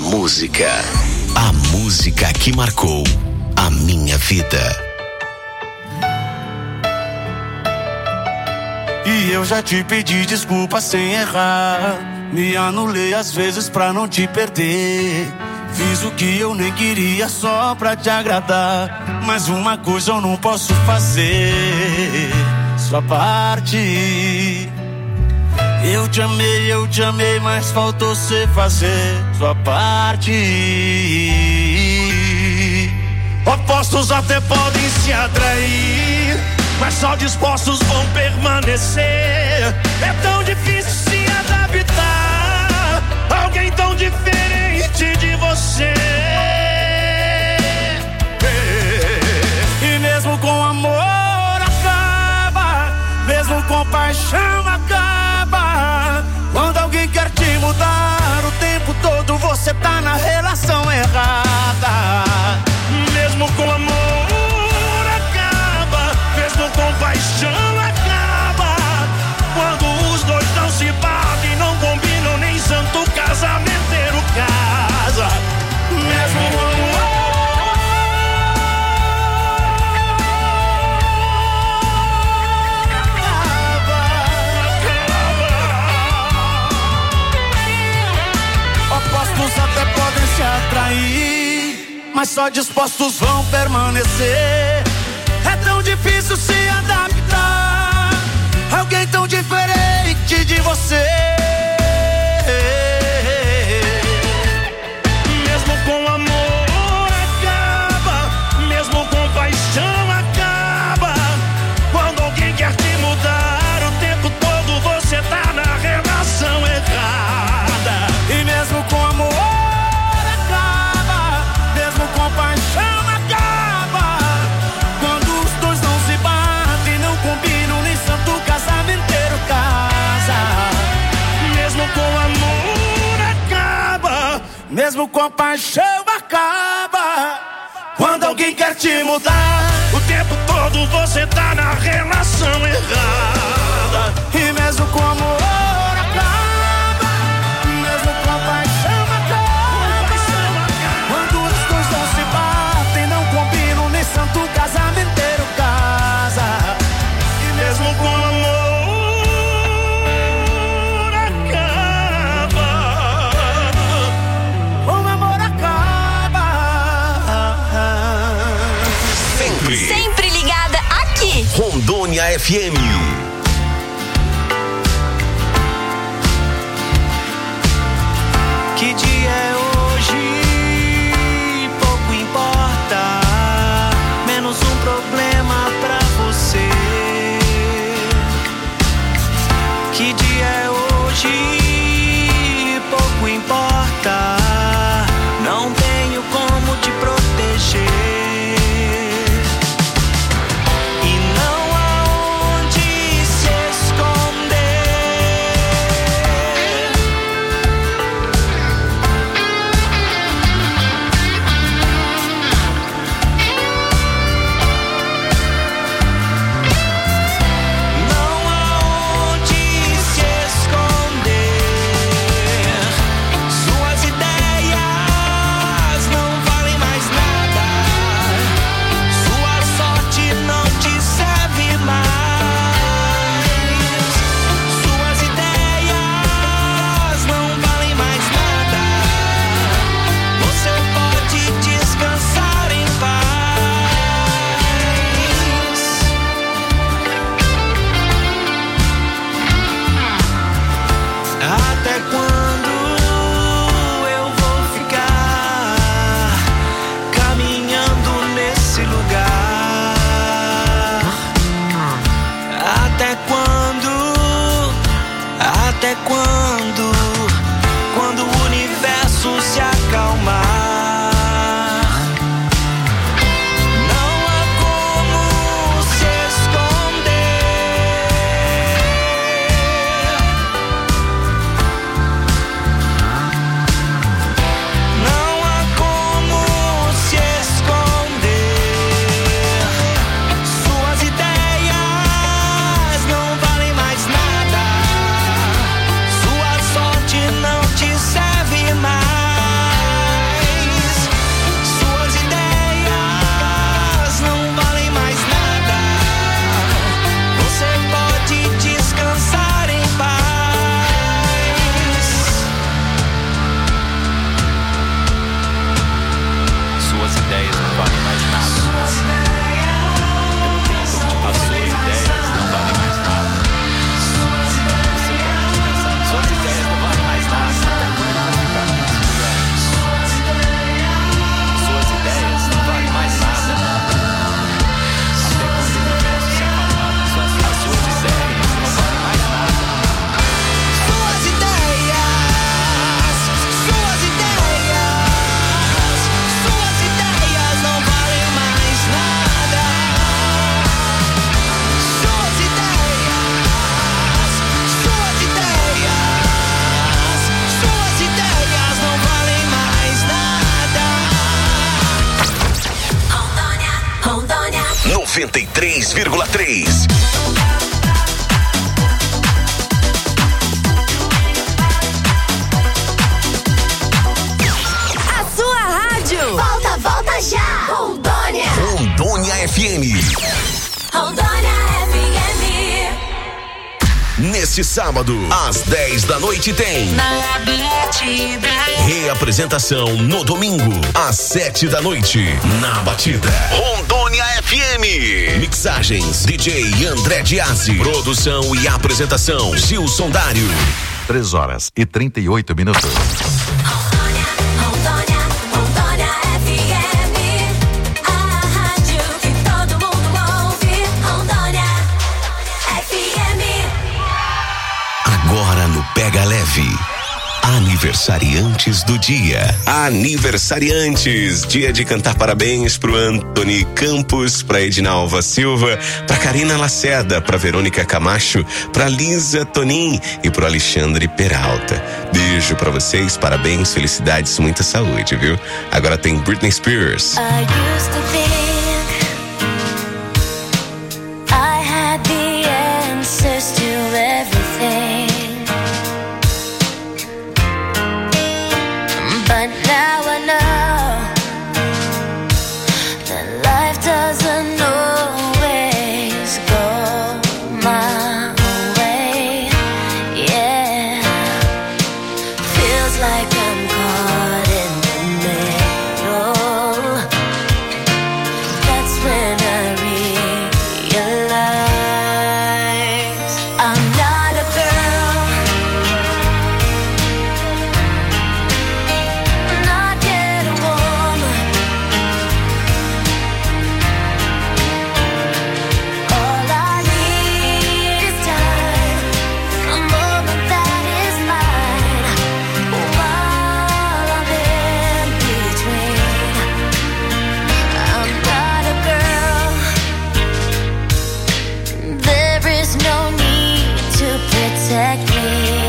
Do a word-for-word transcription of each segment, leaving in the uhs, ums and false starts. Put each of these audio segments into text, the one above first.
música. A música que marcou a minha vida. E eu já te pedi desculpa sem errar. Me anulei às vezes pra não te perder. Fiz o que eu nem queria só pra te agradar. Mas uma coisa eu não posso fazer: sua parte. Eu te amei, eu te amei, mas faltou cê fazer sua parte. Opostos até podem se atrair, mas só dispostos vão permanecer. É tão difícil se adaptar a alguém tão diferente de você. E mesmo com amor acaba, mesmo com paixão acaba. Quando alguém quer te mudar o tempo todo, você tá na relação errada. Mesmo com amor acaba, mesmo com paixão acaba. Quando os dois não se batem, não combinam, nem santo casamenteiro casa. Mesmo com amor até podem se atrair, mas só dispostos vão permanecer. É tão difícil se adaptar a alguém tão diferente de você. Mesmo com amor acaba, mesmo com paixão acaba. Quando alguém quer te mudar o tempo todo, você tá na relação errada. E mesmo com amor acaba, mesmo com paixão acaba. Quando os dois não se batem, não combinam, nem santo casamenteiro casa. Mesmo com amor acaba, mesmo com paixão acaba. Quando alguém quer te mudar o tempo todo, você tá na relação errada. E mesmo com amor santo casamenteiro casa. E mesmo com amor acaba, com amor acaba. Sempre, sempre ligada aqui. Rondônia F M. Que dia é hoje? Pouco importa. Menos um problema pra você. Que dia é hoje? Pouco importa. Não tenho como te proteger. E não há onde se esconder. Até quando? Quando o universo se acalmar. Não há como se esconder. Não há como se esconder. Suas ideias não dois vírgula três. A sua rádio. Volta, volta já. Rondônia. Rondônia F M. Rondônia F M. Neste sábado, às dez da noite tem Na batida. reapresentação no domingo, às sete da noite, na batida. Rondônia F M. Mixagens D J André Diazzi. Produção e apresentação Gilson Dário. três horas e trinta e oito minutos. Rondônia, Rondônia, Rondônia F M. A rádio que todo mundo ouve. Rondônia F M. Agora no Pega Leve. Aniversariantes do dia. Aniversariantes. Dia de cantar parabéns pro Anthony Campos, pra Edinalva Silva, pra Karina Lacerda, pra Verônica Camacho, pra Lisa Tonin e pro Alexandre Peralta. Beijo pra vocês, parabéns, felicidades, muita saúde, viu? Agora tem Britney Spears. I used to think I had the answers to everything, but now I know that life doesn't always go my way. Yeah, feels like I'm caught in the middle. That's when I realize I'm not a girl, not yet a woman. All I need is time, a moment that is mine, while I'm in between. I'm not a girl, there is no need to protect me.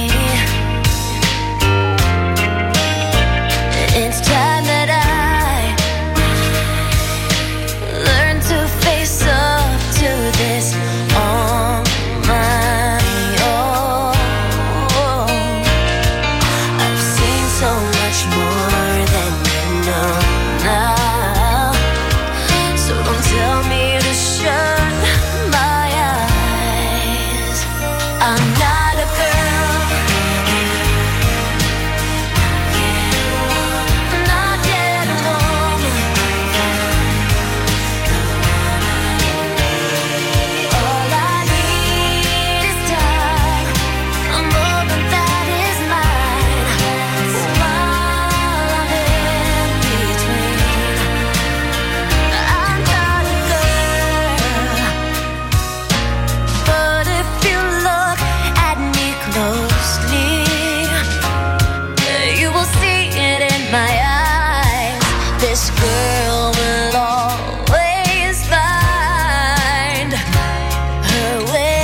It's time that I learn to face up to this on my own. I've seen so much more than you know now, so don't tell me to shut my eyes. I'm not a girl, not yet a woman. All I need is time, a moment that is mine, while I'm in between. I'm not a girl, but if you look at me closely, you will see it in my eyes. This girl will always find her way.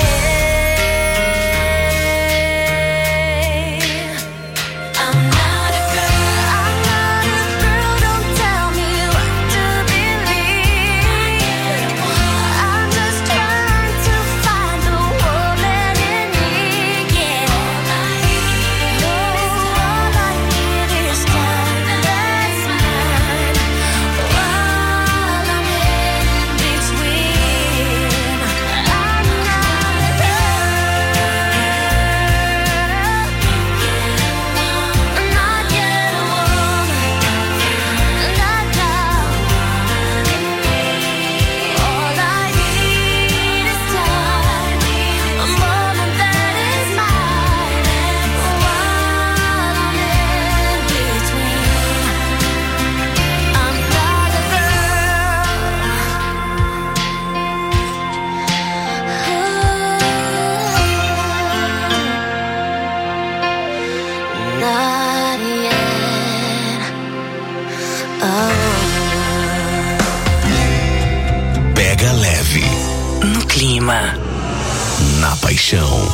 I'm not a girl, I'm not a girl, don't tell me what to believe. I'm just trying to find the woman in me, yeah. Oh, all I need is time that's mine, while I'm in between. I'm not a girl, not yet a woman, not now. All I need is time, a moment that is mine, while I'm in between. I'm not a girl, not yet a woman. Pega Leve. No clima. Na paixão.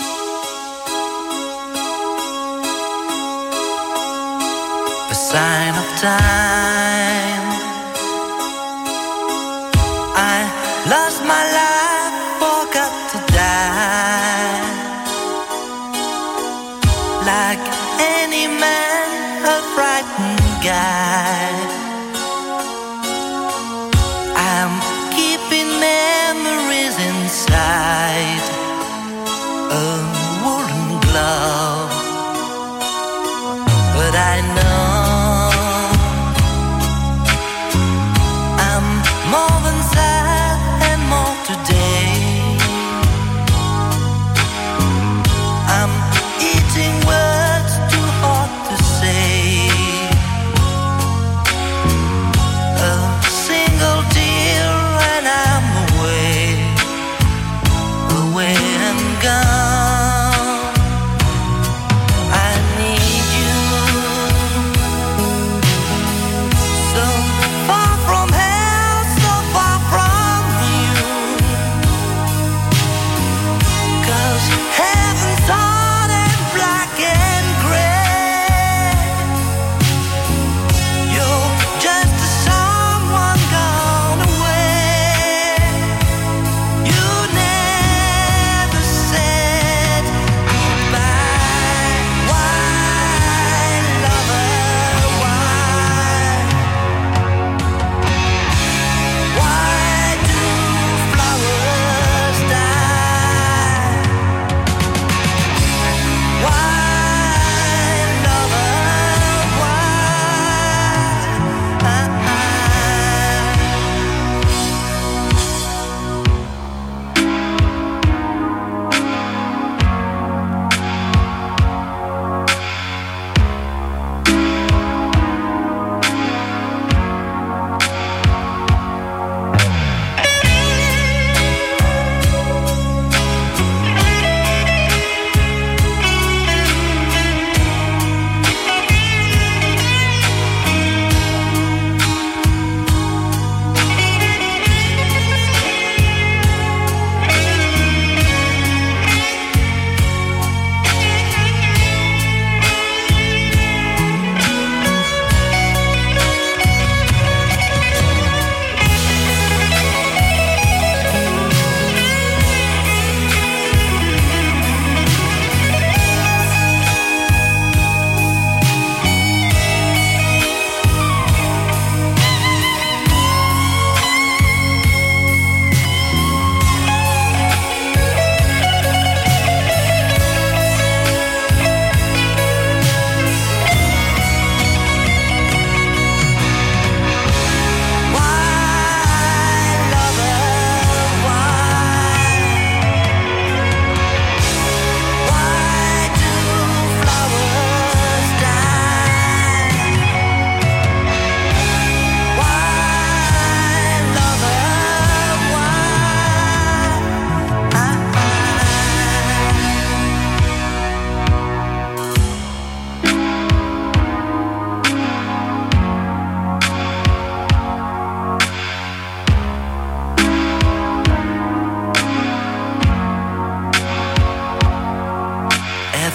A sign of time. I lost my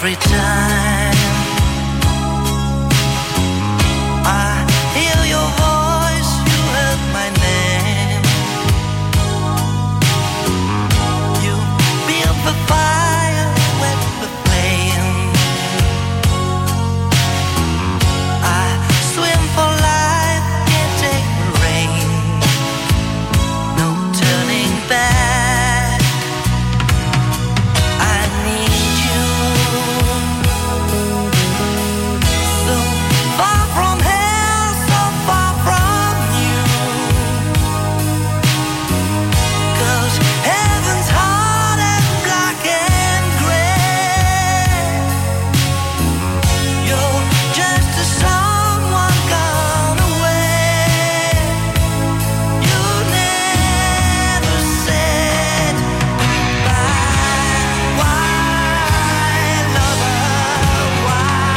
every time I hear your voice, you heard my name. You build the fire, wet the flame. I swim for life, can't take the rain. No turning back. I need you. So far from hell, so far from you. 'Cause heaven's hard and black and gray. You're just a someone gone away. You never said goodbye. Why, lover, why?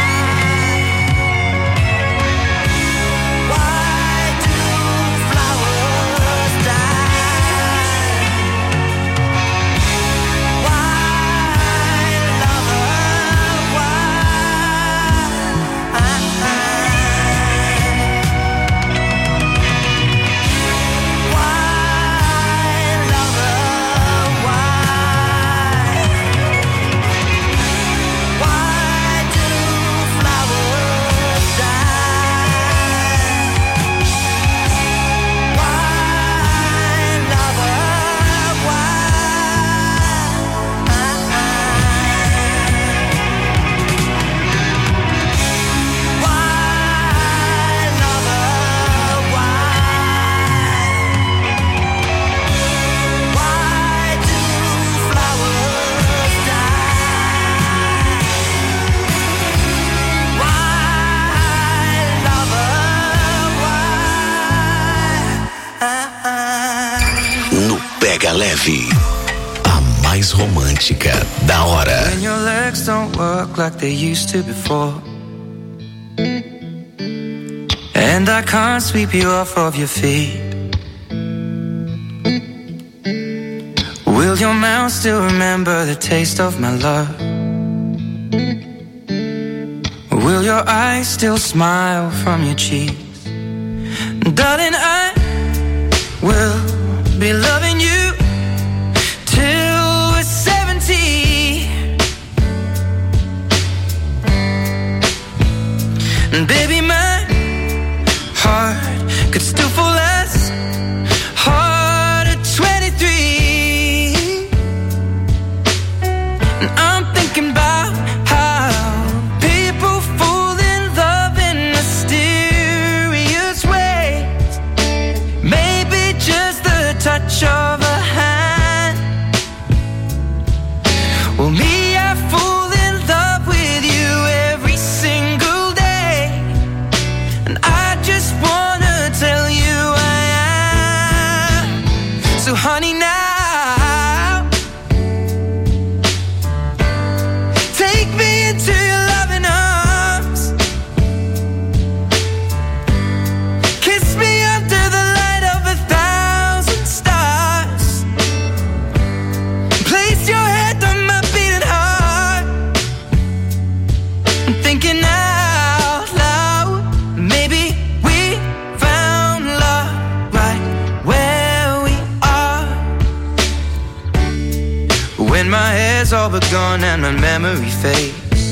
Why do flowers die? Why, lover, why? Why, lover, why? Why do flowers die? Why, lover, No Pega Leve, a mais romântica da hora. When your legs don't work like they used to before, and I can't sweep you off of your feet, will your mouth still remember the taste of my love? Will your eyes still smile from your cheeks? Darling, I will be loving you till we're seventy. And baby, my heart could still fall as hard at twenty-three. And I'm thinking about how people fall in love in mysterious ways. Maybe just the touch of a hand. Well, me, I fall in love with you every single day. And I just wanna tell you I am. So honey, now take me into your loving arms. Kiss me under the light of a thousand stars. Place your head on my beating heart. I'm thinking out loud. Maybe we found love right where we are. When my hair's all but gone and my memory fades,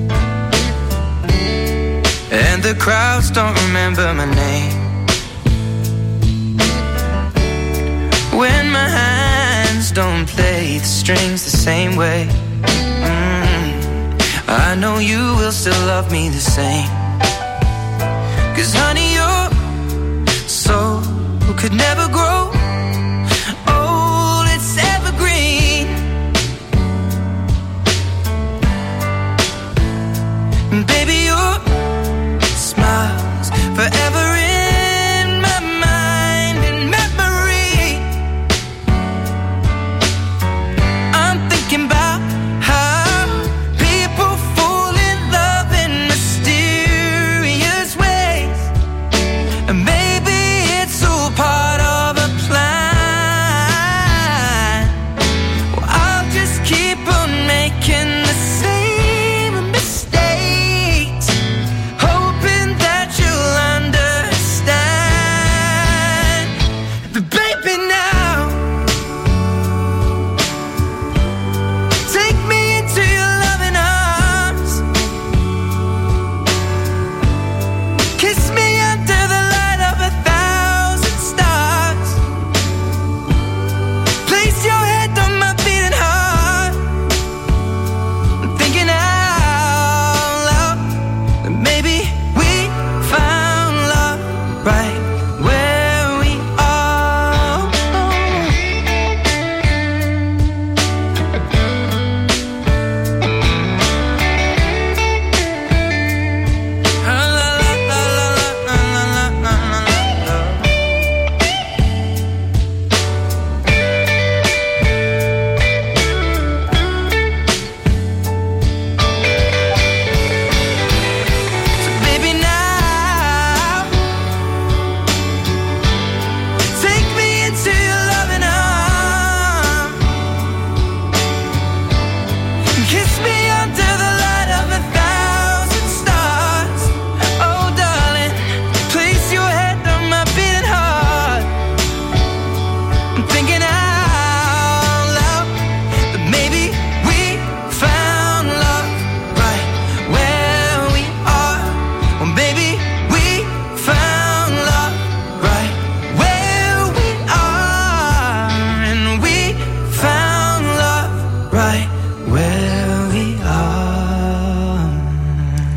and the crowds don't remember my name. When my hands don't play the strings the same way, mm, I know you will still love me the same. 'Cause honey, your soul could never grow old, it's evergreen. And baby, your smile's forever in my mind and memory. I'm thinking about how people fall in love in mysterious ways. And maybe it's all part of a plan.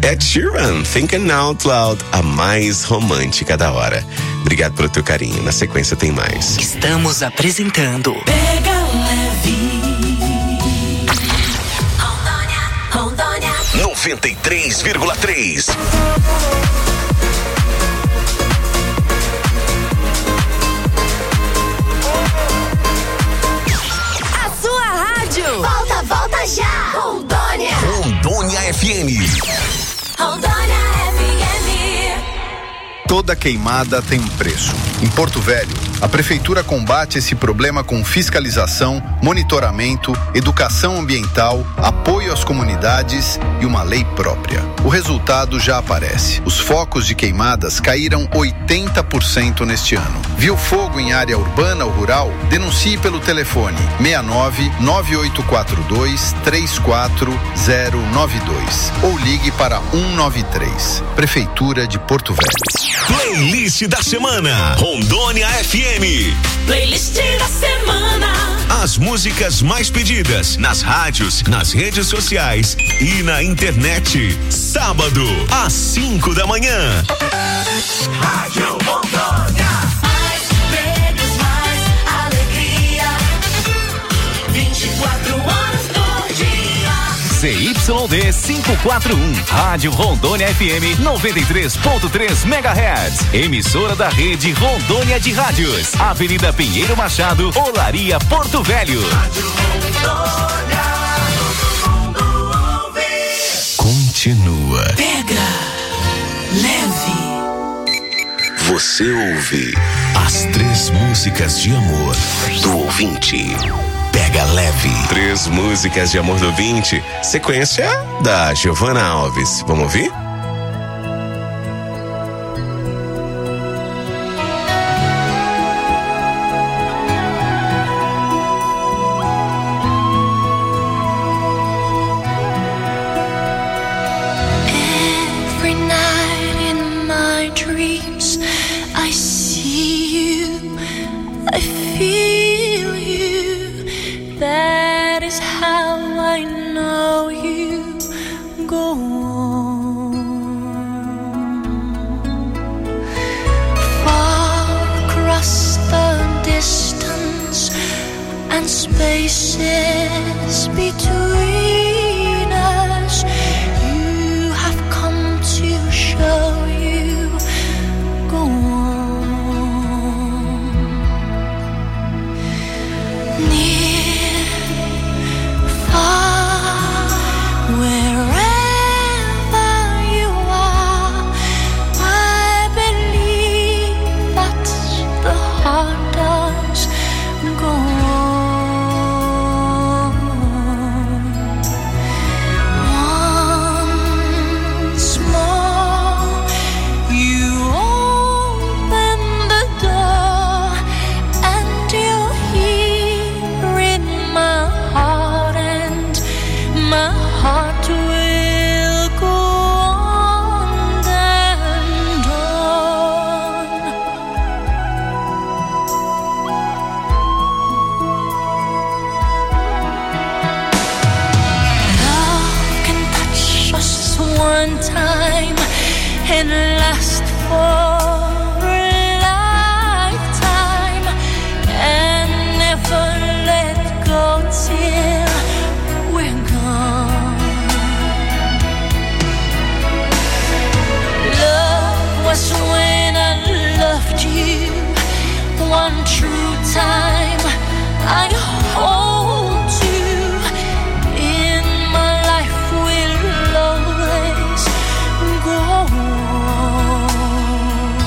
Ed Sheeran, Thinking Out Loud, a mais romântica da hora. Obrigado pelo teu carinho. Na sequência tem mais. Estamos apresentando Pega leve. Rondônia, Rondônia. noventa e três vírgula três. A sua rádio. Volta, volta já. Rondônia. Rondônia F M. Rondônia F M. Toda queimada tem um preço. Em Porto Velho, a Prefeitura combate esse problema com fiscalização, monitoramento, educação ambiental, apoio às comunidades e uma lei própria. O resultado já aparece. Os focos de queimadas caíram oitenta por cento neste ano. Viu fogo em área urbana ou rural? Denuncie pelo telefone seis nove nove oito quatro dois três quatro zero nove dois ou ligue para um nove três. Prefeitura de Porto Velho. Playlist da semana. Rondônia F M. Playlist da semana. As músicas mais pedidas nas rádios, nas redes sociais e na internet. Sábado, às cinco da manhã. Rádio Rondônia. Mais prêmios, mais alegria. vinte e quatro horas por dia. Z Y D quinhentos e quarenta e um, Rádio Rondônia F M noventa e três ponto três megahertz, emissora da rede Rondônia de Rádios, Avenida Pinheiro Machado, Olaria, Porto Velho. Rádio Rondônia, todo mundo ouve. Continua. Pega leve. Você ouve as três músicas de amor do ouvinte. Pega leve. Três músicas de amor do ouvinte. Sequência da Giovana Alves. Vamos ouvir? Every night in my dreams, I see you, I feel you. That is how I know you. Go on. Far across the distance and spaces between us, you have come to show you. Go on. Near, far, wherever you are, I believe that the heart does go on. Once more, you open the door, and you hear in my heart, and my heart will go on and on. Love can touch us one time and last for a lifetime and never let go till we're gone. Love was when I loved you one true time. I hold you in my life, will always go on.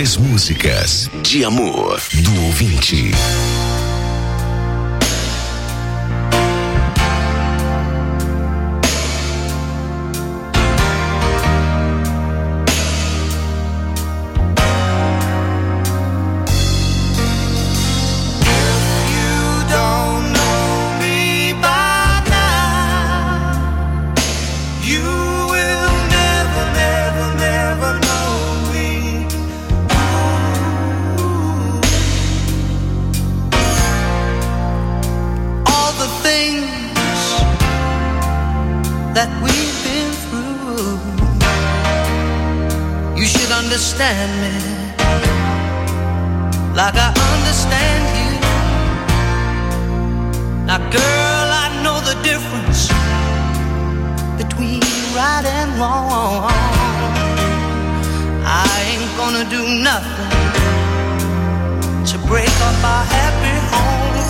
três músicas de amor do ouvinte. Understand me like I understand you. Now, girl, I know the difference between right and wrong. I ain't gonna do nothing to break up our happy home.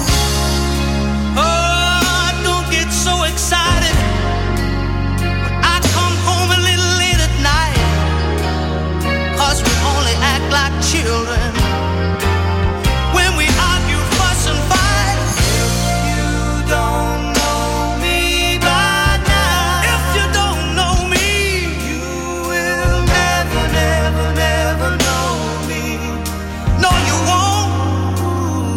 Oh, don't get so excited when I come home a little late at night. 'Cause we only act like children when we argue, fuss and fight. If you don't know me by now, if you don't know me, you will never, never, never know me. No, you won't.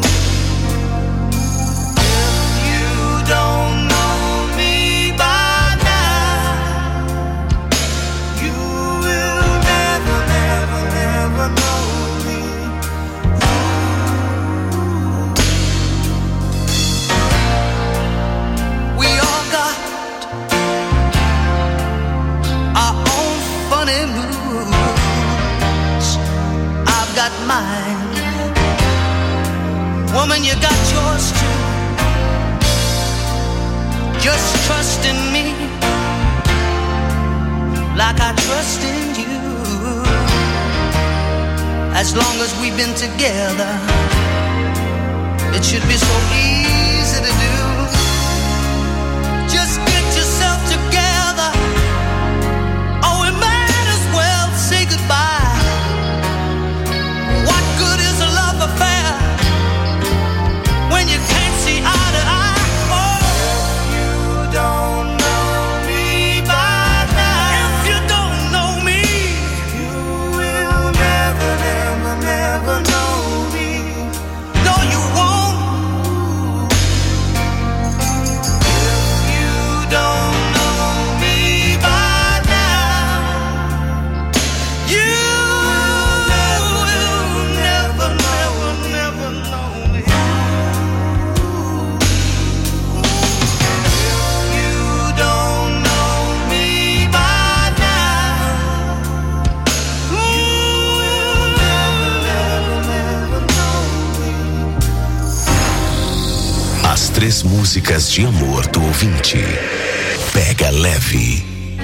If you don't know me by now, you will never, never, never know me. We all got our own funny moods. I've got mine. Woman, you got yours too. Just trust in me like I trust in you. As long as we've been together, it should be so easy to do. Just get yourself together, or we might as well say goodbye. What good is a love affair when you can't see eye to eye? Oh, if you don't know me by now, if you don't know me, you will never, never, never know me. No, you won't. If you don't know me by now, you will never, never, never know me. If you don't know me by now, you will never, never, never know me. As três músicas de amor do ouvinte. Pega leve.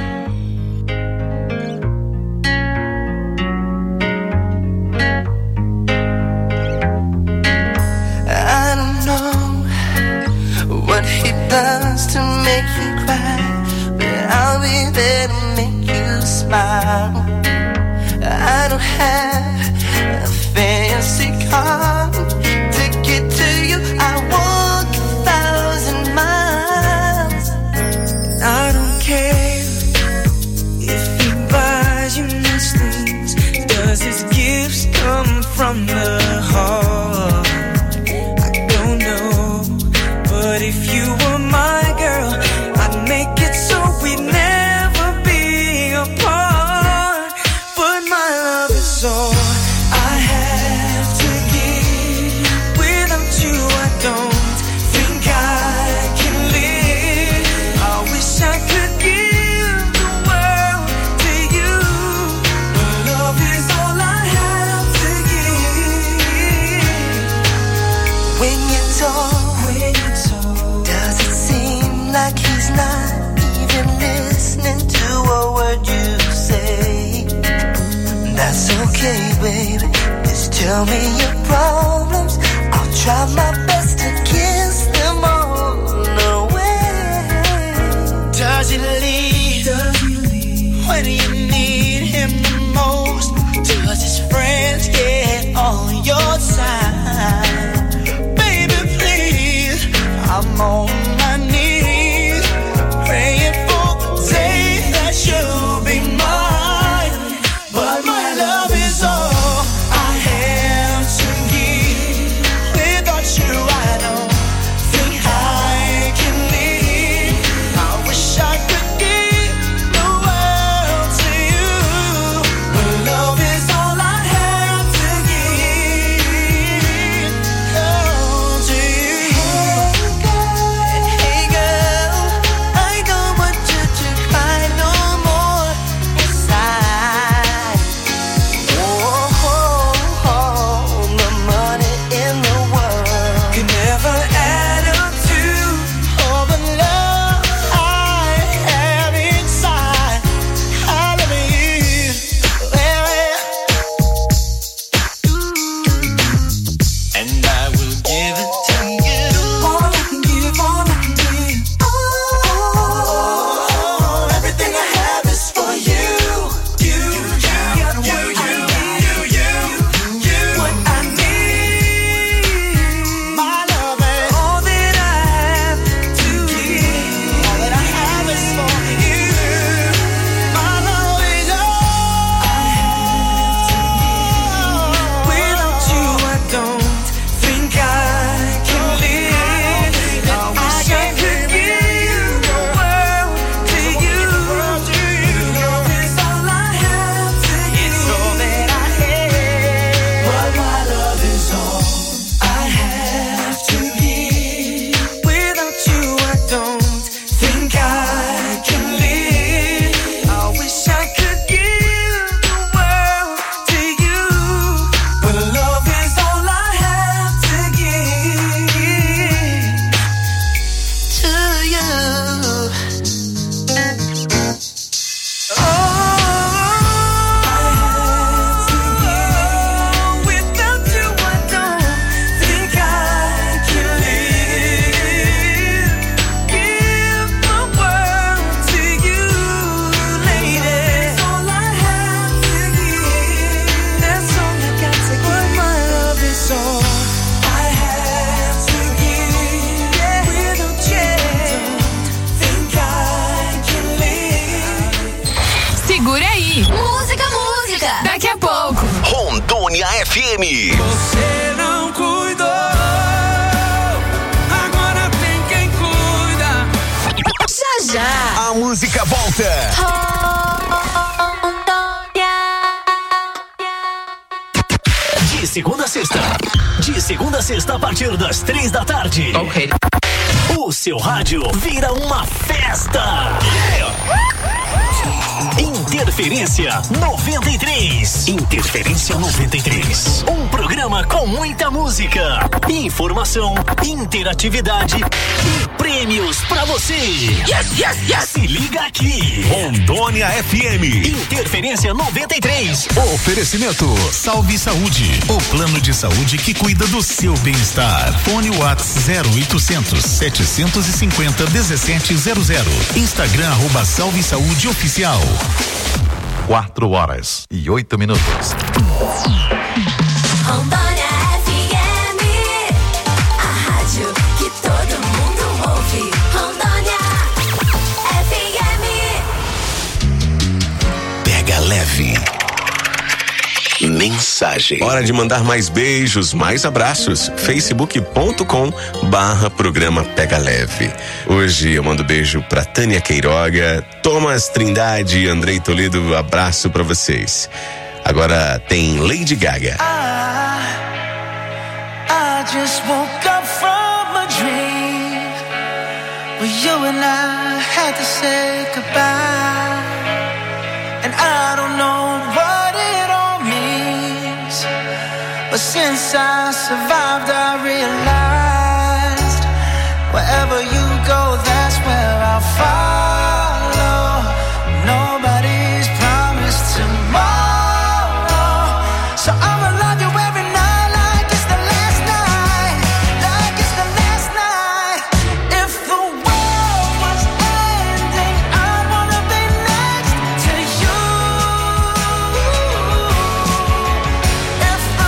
I don't know what he does to make you cry, but I'll be there to make you smile. I don't have a fancy car to get to you. I walk a thousand miles. I don't care if he buys you nice things. Does his gifts come from the heart? I don't know, but if you were my girl, I'd make it so we'd never be apart. But my love is all I have to give. Without you, I don't think I can live. I wish I could give the world to you, but love is all I have to give. When you talk, when you talk, does it seem like he's not even listening to a word you say? That's okay, baby. Just tell me your problems. I'll try my best to kiss them all away. Does he leave? Does he leave when you need him the most? Does his friends get on your side. Baby, please, I'm on my knees, praying for the day that you'll be mine. But my love is all I have to give. Without you, I don't think I can live. I wish I could give the world to you, but love is all I have to give. Oh, to you. Hey girl, I don't want you to cry no more inside. Oh, oh, oh, the money in the world can never add up to all the love I have inside. I love you, well, and I will give it to you. All I can give, all I can give. Oh, everything I have is for you. You, you, you, you, you, you, you. What I need, my love, and all that I have to give. All that I have is for you. My love is all I have to give. Without you, I don't think I can live. I wish I could give the world to you. Love is all I have to give. It's all that I have. But my love is all I have to give. Without you, I don't think I can live. I wish I could give the world to you, but love is all I have to give to you. Oh, without you, I don't think I can live. Give the world to you, lady. That's all I have to give. That's all I got to give. But my love is all I have to give. Without you, I don't think I can live. Segura aí. Música, música. Daqui a pouco. Rondônia F M. Você não cuidou, agora tem quem cuida. Já já. A música volta. De segunda a sexta. De segunda a sexta a partir das três da tarde. Ok. O seu rádio vira uma festa. Interferência noventa e três. Interferência noventa e três. Um programa com muita música, informação, interatividade e prêmios pra você. Yes, yes, yes. Se liga aqui. Rondônia F M. Interferência noventa e três. Oferecimento Salve Saúde, o plano de saúde que cuida do seu bem-estar. Fone Whats zero oitocentos, setecentos e cinquenta, dezessete zero zero. Instagram arroba Salve Saúde Oficial. Quatro horas e oito minutos. Rondônia F M, a rádio que todo mundo ouve. Rondônia F M. Pega leve. Mensagem. Hora de mandar mais beijos, mais abraços. facebook ponto com barra programa Pega Leve. Hoje eu mando beijo pra Tânia Queiroga, Thomas Trindade e Andrei Toledo. Abraço pra vocês. Agora tem Lady Gaga. I, I just woke up from a dream where you and I had to say goodbye, and I don't know what it all means, but since I survived I realized wherever you go, that's where I'll follow. Nobody's promised tomorrow, so I'ma love you every night like it's the last night, like it's the last night. If the world was ending, I wanna be next to you. If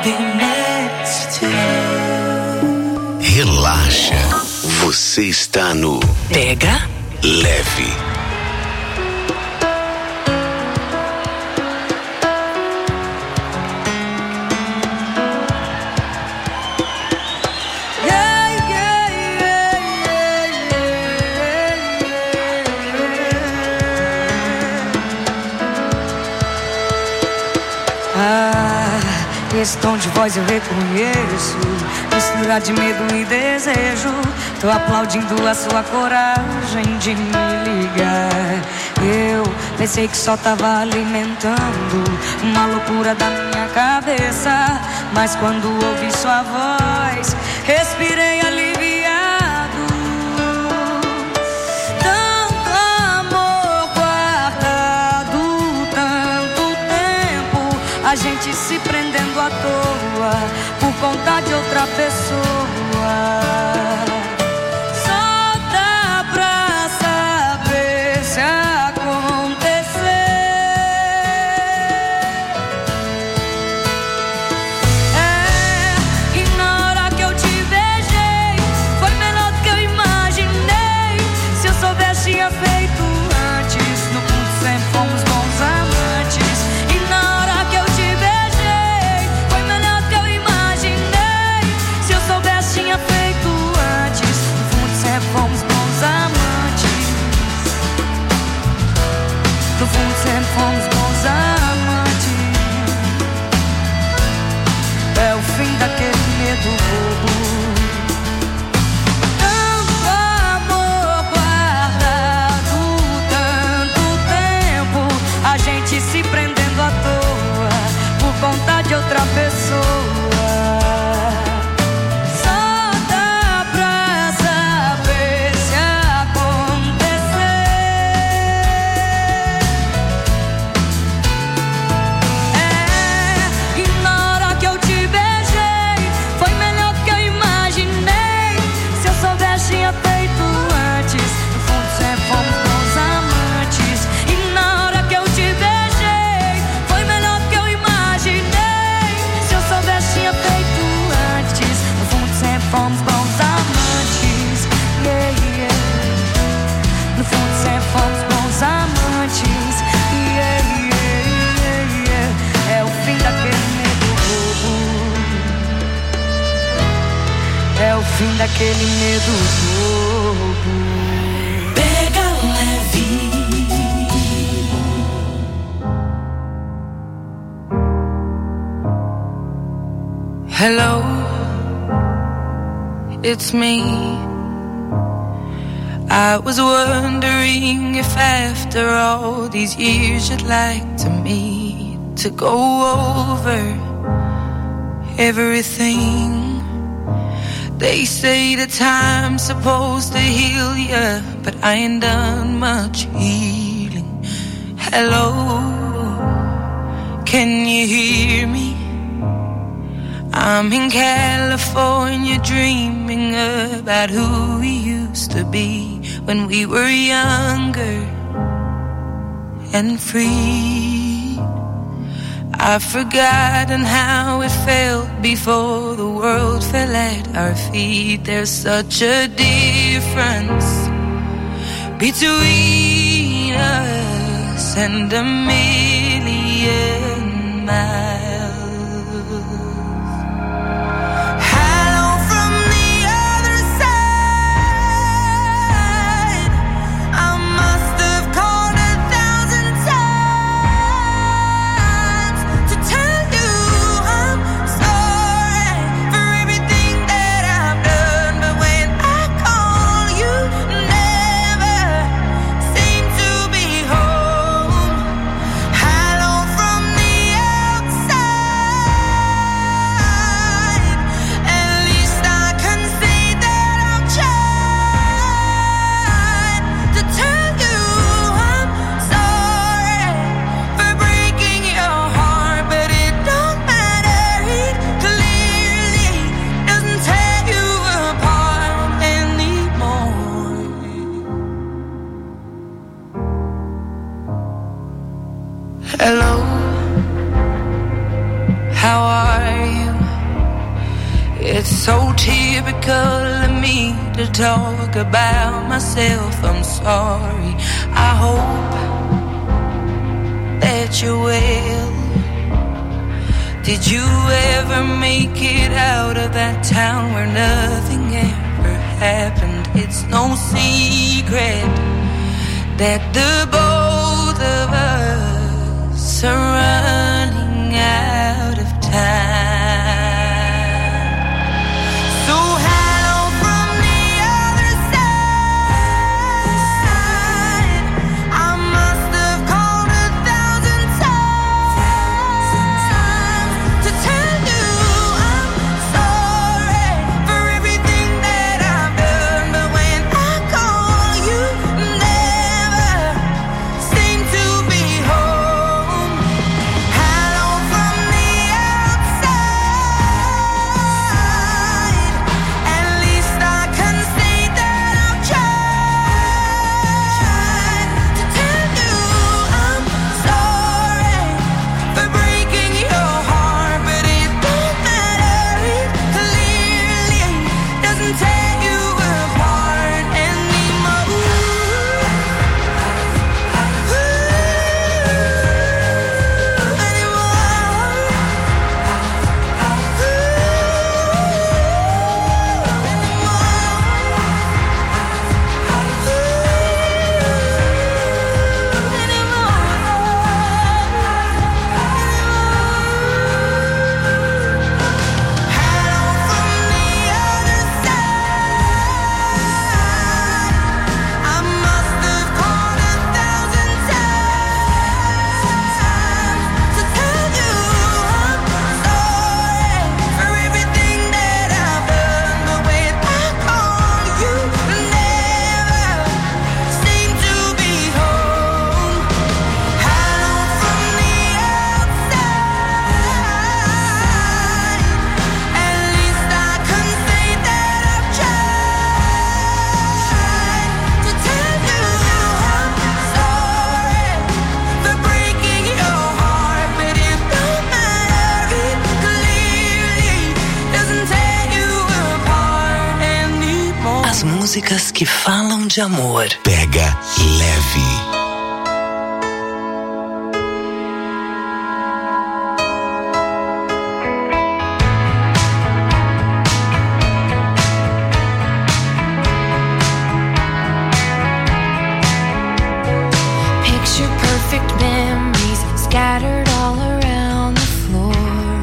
be next to you. Relaxa. Você está no Pega Leve. Esse tom de voz eu reconheço, mistura de medo e desejo. Tô aplaudindo a sua coragem de me ligar. Eu pensei que só tava alimentando uma loucura da minha cabeça, mas quando ouvi sua voz, respirei aliviado. Tanto amor guardado, tanto tempo, a gente se prendendo à toa por conta de outra pessoa. Só dá pra saber se acontecer. É, e na hora que eu te beijei, foi melhor do que eu imaginei. Se eu soubesse tinha feito antes, no fundo sempre fomos bons amantes. E na hora que eu te beijei, foi melhor do que eu imaginei. Se eu soubesse tinha feito antes, no fundo sempre fomos bons amantes. No fundo sempre fomos bons amantes. É o fim daquele medo bobo. Tanto amor guardado, tanto tempo, a gente se prendendo à toa por conta de outra pessoa. Só dá pra saber se acontecer. É, e na hora que eu te beijei, foi melhor do que eu imaginei. Se eu soubesse tinha feito antes, no fundo sempre fomos bons amantes. E na hora que eu te beijei, foi melhor do que eu imaginei. Se eu soubesse tinha feito antes, no fundo sempre fomos bons amantes. Yeah, yeah. No fundo sempre fomos bons amantes. Yeah, yeah, yeah, yeah. É o fim daquele medo bobo. É o fim daquele medo bobo. Pega leve. Hello, it's me. I was wondering if after all these years you'd like to meet to go over everything. They say the time's supposed to heal ya, but I ain't done much healing. Hello, can you hear me? I'm in California dreaming about who we used to be when we were younger and free. I've forgotten how it felt before the world fell at our feet. There's such a difference between us and a million miles. Hello, how are you? It's so typical of me to talk about myself. I'm sorry. I hope that you're well. Did you ever make it out of that town where nothing ever happened? It's no secret that the both of us are running out of time. Músicas que falam de amor. Pega leve. Picture perfect memories scattered all around the floor.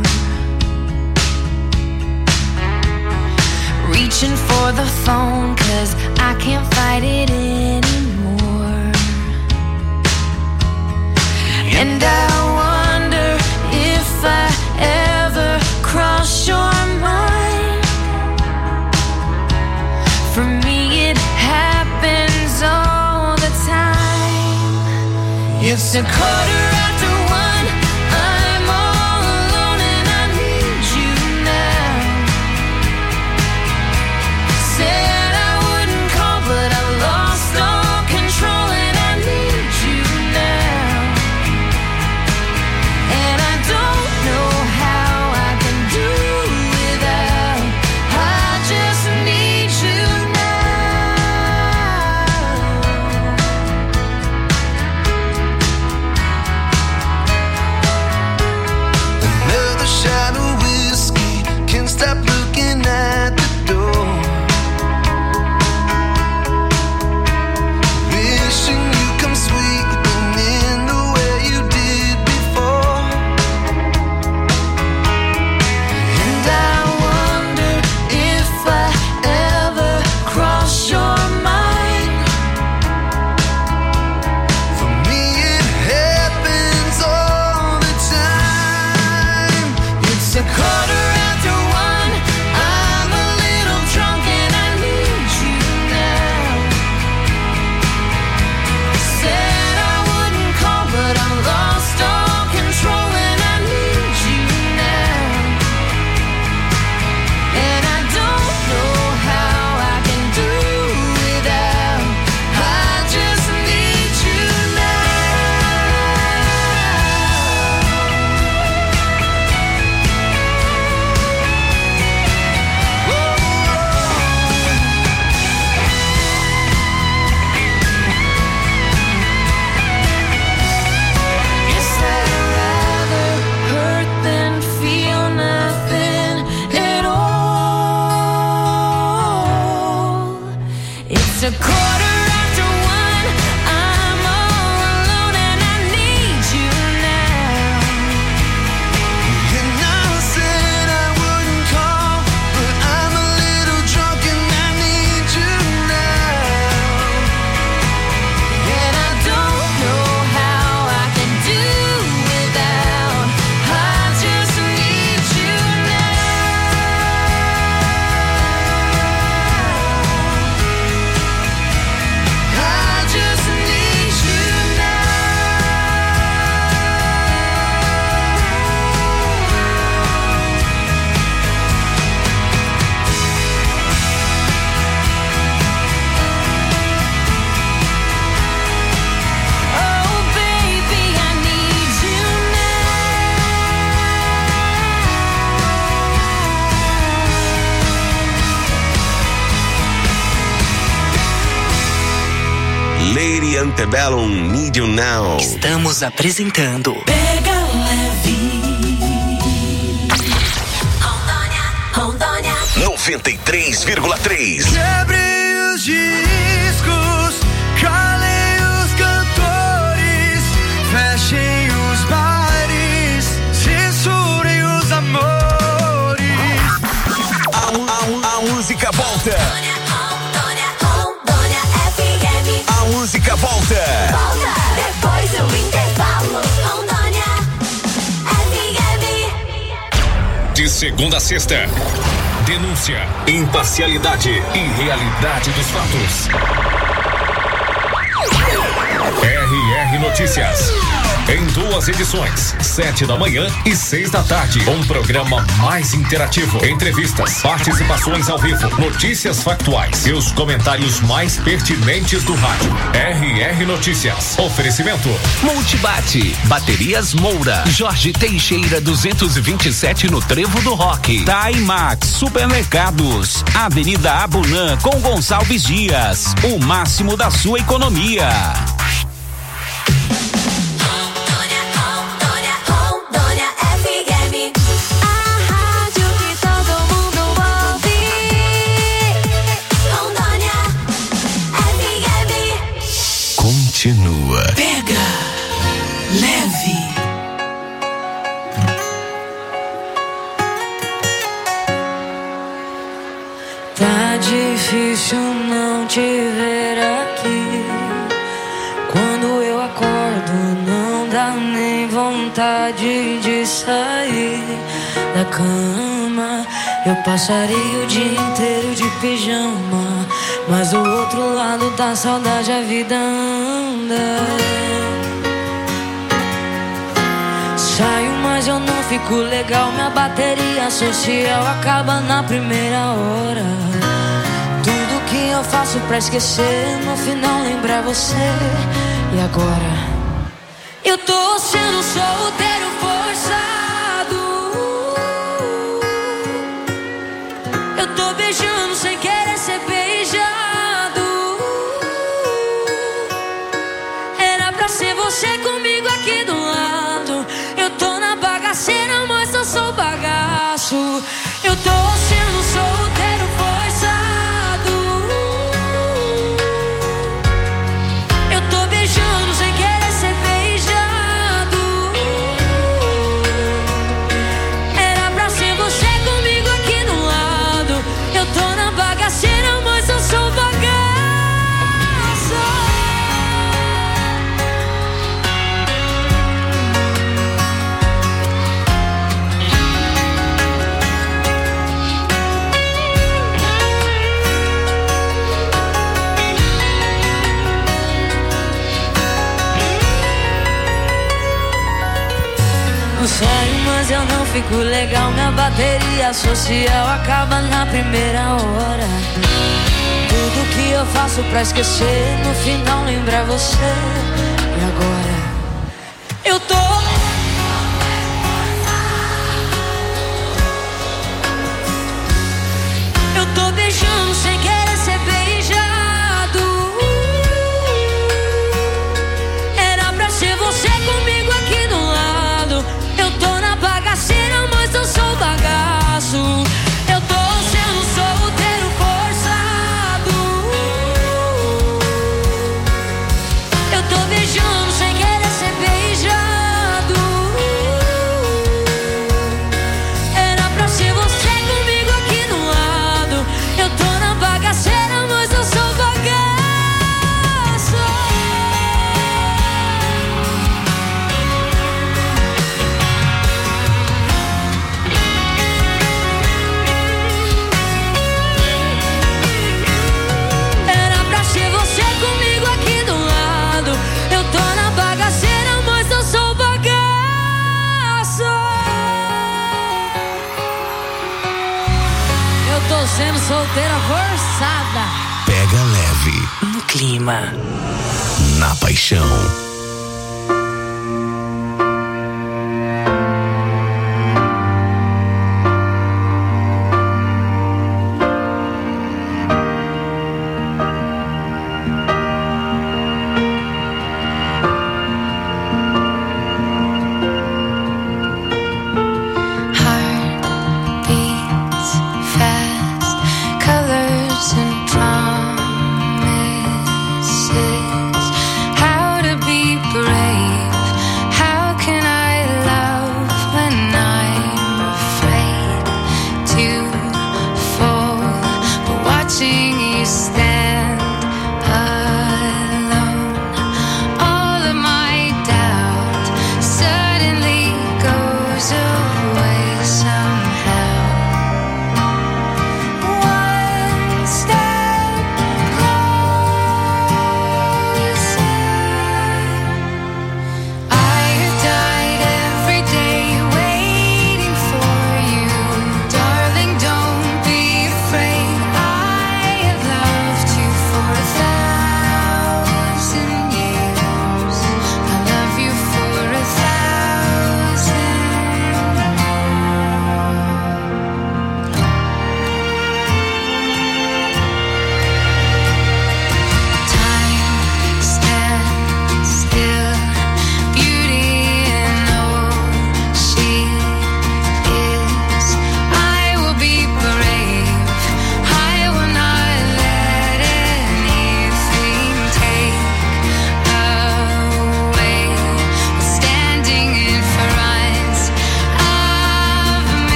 Reaching for the phone, cause I can't fight it anymore. And I wonder if I ever cross your mind. For me it happens all the time. It's a quarter after one, I'm all alone and I need you now. Said I wouldn't call, but I lost all control and I need you now. And I don't know how I can do without. I just need you now. Lady Antebellum, Need You Now. Estamos apresentando Pega leve. noventa e três vírgula três. Quebre os discos, calem os cantores, fechem os bares, censurem os amores. A, a, a música volta. Rondônia, Rondônia, F M. A música volta. Volta depois do intervalo. Rondônia, F M. De segunda a sexta. Denúncia, imparcialidade e realidade dos fatos. R R Notícias. Em duas edições, sete da manhã e seis da tarde. Um programa mais interativo. Entrevistas, participações ao vivo, notícias factuais e os comentários mais pertinentes do rádio. R R Notícias. Oferecimento. Multibate. Baterias Moura. Jorge Teixeira duzentos e vinte e sete no Trevo do Rock. Taimax Supermercados. Avenida Abunã com Gonçalves Dias. O máximo da sua economia. Continua. Pega leve. Tá difícil não te ver aqui. Quando eu acordo, não dá nem vontade de sair da cama. Eu passaria o dia inteiro de pijama, mas do outro lado da saudade a vida anda. Saio, mas eu não fico legal. Minha bateria social acaba na primeira hora. Tudo que eu faço pra esquecer, no final lembrar você. E agora? Eu tô sendo solteiro forçado. Eu tô beijando sem querer ser beijado. Era pra ser você comigo aqui do lado. Eu tô na bagaceira, mas eu sou bagaço. Eu tô sendo solteiro forçado. Eu tô beijando sem querer ser beijado. Era pra ser você comigo aqui do lado. Eu tô na bagaceira, mas eu sou bagaço. Eu saio, mas eu não fico legal. Minha bateria social acaba na primeira hora. Tudo que eu faço pra esquecer, no final lembrar você. E agora? Eu tô Eu tô beijando sem querer ser beijado. Era pra ser você comigo aqui do lado. Eu tô na bagaceira, mas eu sou bagaço. Eu tô sendo solteiro forçado. Eu tô beijando sem querer ser beijado. Era pra ser você comigo aqui do lado. Eu tô na bagaceira, mas eu sou bagaço. Era pra ser você comigo aqui do lado. Eu tô na bagaceira, mas eu sou bagaço. Eu tô sendo solteira forçada. Pega leve. no clima. Na paixão.